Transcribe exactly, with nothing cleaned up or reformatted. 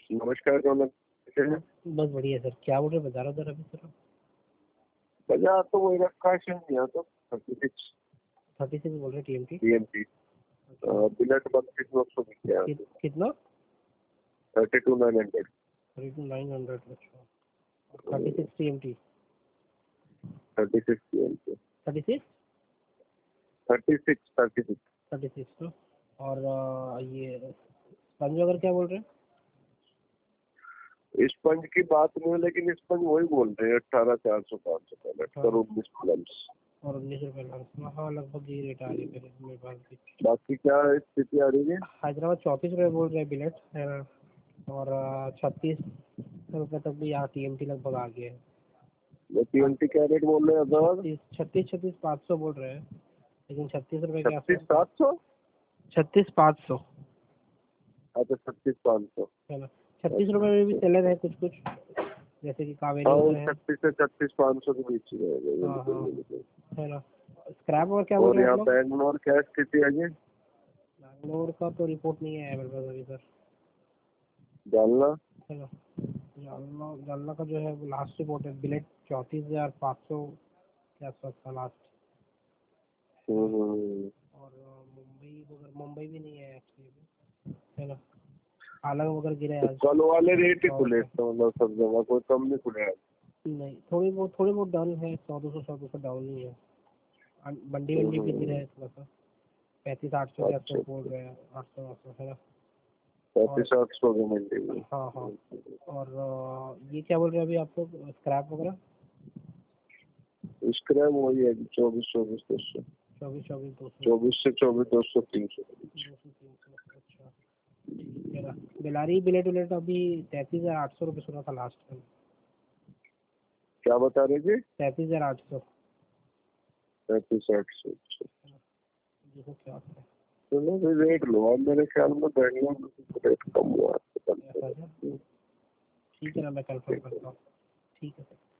नमस्कार कौन कैसे हैं? बस बढ़िया सर। क्या बोल रहे हैं बाजार उधर अभी सर? बाजार तो वही रखा है शायद यहाँ तो थर्टी सिक्स थर्टी सिक्स बोल रहे T M T. T M T billet बत्तीस नौ सौ बिकते हैं कितना? Thirty two nine hundred thirty two nine hundred. अच्छा, thirty six T M T. Thirty six T M T thirty six thirty six thirty six thirty six तो। और अ, ये स्पंज वगैरह क्या बोल रहे हैं? स्पंज की बात नहीं है, लेकिन स्पंज वही बोल रहे हैं अठारह चार सौ पाँच सौ का लेट कर उन्नीस प्लम्स और उन्नीस रुपये लगा। हाँ, लगभग ये रेट आ रही है मेरे पास भी। बाकी क्या स्थिति आ रही है? हैदराबाद चौंतीस रुपये बोल रहे हैं बिलेट है ना, और छत्तीस रुपये तक भी यहाँ टी एम टी लगभग आ गया है। टी एम टी क्या रेट बोल रहे हैं? छत्तीस छत्तीस पाँच सौ बोल रहे हैं, लेकिन छत्तीस रुपये के छत्तीस सात सौ छत्तीस पाँच सौ अच्छा छत्तीस पाँच सौ है ना। छत्तीस रुपये में भी सेलर है कुछ कुछ, जैसे कि कावेरी वगैरह है। छत्तीस से छत्तीस पाँच सौ के बीच ही हाँ हाँ रहेगा है ना। स्क्रैप और क्या और बोल रहे हैं यहाँ आप लोग? बैंगलोर क्या स्थिति है जी? बैंगलोर का तो रिपोर्ट नहीं है मेरे पास अभी सर। जालना है ना। जालना जालना का जो है वो लास्ट रिपोर्ट है, बिलेट चौंतीस हजार पाँच सौ के आसपास था लास्ट। हम्म और मुंबई वगैरह मुंबई भी नहीं है एक्चुअली, है ना। आलम वगैरह गिरे आज। कल वाले रेट ही खुले तो मतलब सब जगह कोई कम नहीं खुले आज। नहीं, थोड़ी बहुत थोड़ी बहुत डाउन है, सौ दो सौ सौ दो सौ डाउन ही है। मंडी वंडी भी गिरा है थोड़ा सा, पैंतीस आठ सौ के आसपास बोल रहे हैं, आठ सौ आठ सौ है ना। पैंतीस आठ सौ की मंडी में। हाँ हाँ। और ये क्या बोल रहे हैं अभी आप लोग स्क्रैप वगैरह? स्क्रैप वही है चौबीस चौबीस दो सौ चौबीस चौबीस दो सौ चौबीस से चौबीस दो सौ तीन सौ अच्छा ठीक है ना। बेलारी बिलेट विलेट अभी तैंतीस हजार आठ सौ रुपये सुना था लास्ट में। क्या बता रहे जी? तैंतीस हजार आठ सौ पैंतीस आठ सौ देखो क्या होता है। चलो फिर रेट लो। अब मेरे ख्याल में बैंगलोर में रेट कम हुआ है। ठीक है ना, मैं कंफर्म करता हूँ। ठीक है सर।